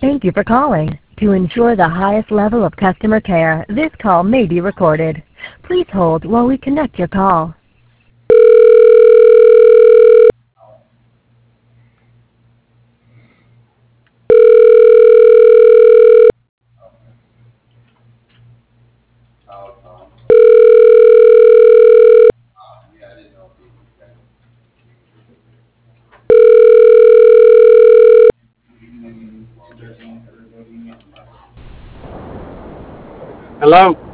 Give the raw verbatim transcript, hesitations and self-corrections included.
Thank you for calling. To ensure the highest level of customer care, this call may be recorded. Please hold while we connect your call. Hello?